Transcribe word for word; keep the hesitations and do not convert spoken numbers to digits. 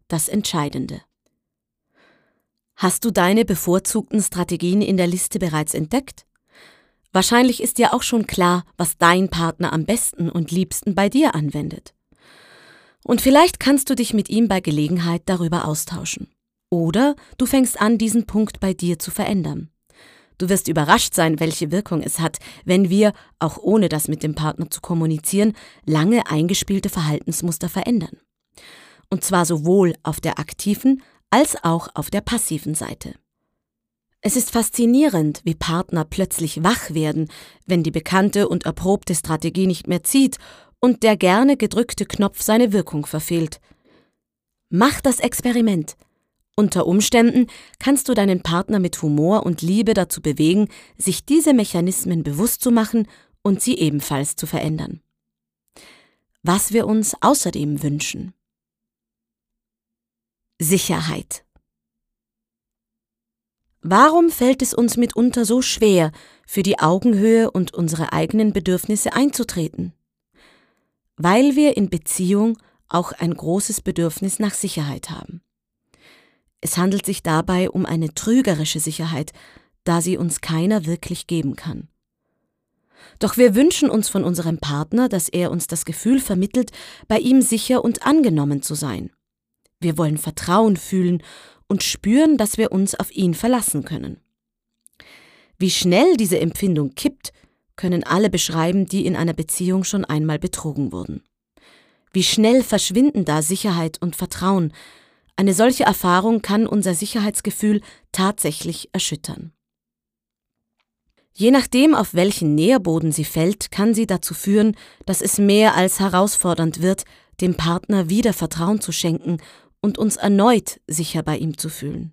das Entscheidende. Hast du deine bevorzugten Strategien in der Liste bereits entdeckt? Wahrscheinlich ist dir auch schon klar, was dein Partner am besten und liebsten bei dir anwendet. Und vielleicht kannst du dich mit ihm bei Gelegenheit darüber austauschen. Oder du fängst an, diesen Punkt bei dir zu verändern. Du wirst überrascht sein, welche Wirkung es hat, wenn wir, auch ohne das mit dem Partner zu kommunizieren, lange eingespielte Verhaltensmuster verändern. Und zwar sowohl auf der aktiven als auch auf der passiven Seite. Es ist faszinierend, wie Partner plötzlich wach werden, wenn die bekannte und erprobte Strategie nicht mehr zieht und der gerne gedrückte Knopf seine Wirkung verfehlt. Mach das Experiment. Unter Umständen kannst du deinen Partner mit Humor und Liebe dazu bewegen, sich diese Mechanismen bewusst zu machen und sie ebenfalls zu verändern. Was wir uns außerdem wünschen: Sicherheit. Warum fällt es uns mitunter so schwer, für die Augenhöhe und unsere eigenen Bedürfnisse einzutreten? Weil wir in Beziehung auch ein großes Bedürfnis nach Sicherheit haben. Es handelt sich dabei um eine trügerische Sicherheit, da sie uns keiner wirklich geben kann. Doch wir wünschen uns von unserem Partner, dass er uns das Gefühl vermittelt, bei ihm sicher und angenommen zu sein. Wir wollen Vertrauen fühlen und spüren, dass wir uns auf ihn verlassen können. Wie schnell diese Empfindung kippt, können alle beschreiben, die in einer Beziehung schon einmal betrogen wurden. Wie schnell verschwinden da Sicherheit und Vertrauen. Eine solche Erfahrung kann unser Sicherheitsgefühl tatsächlich erschüttern. Je nachdem, auf welchen Nährboden sie fällt, kann sie dazu führen, dass es mehr als herausfordernd wird, dem Partner wieder Vertrauen zu schenken und uns erneut sicher bei ihm zu fühlen.